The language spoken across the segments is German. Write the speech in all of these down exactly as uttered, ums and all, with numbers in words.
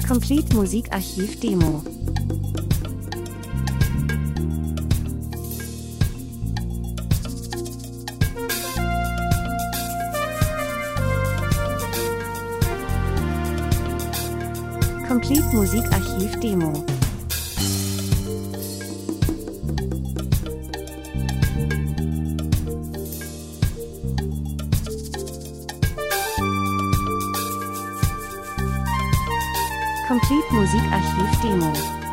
Complete Musikarchiv Demo. Complete Musikarchiv Demo. Complete Musikarchiv Demo.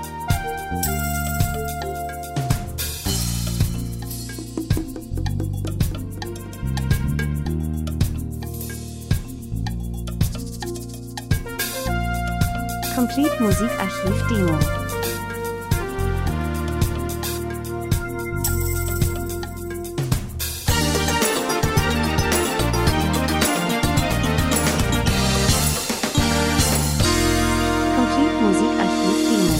Complete Musikarchiv Demo. Complete Musikarchiv Demo.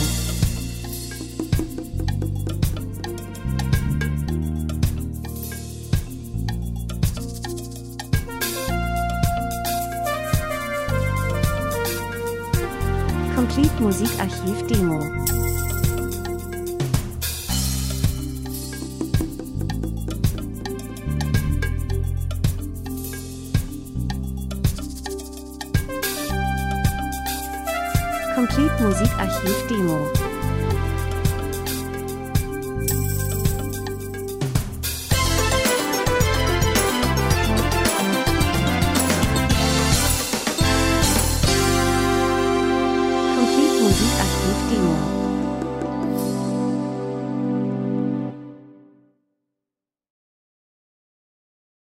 Complete Musikarchiv Demo. Complete Musikarchiv Demo.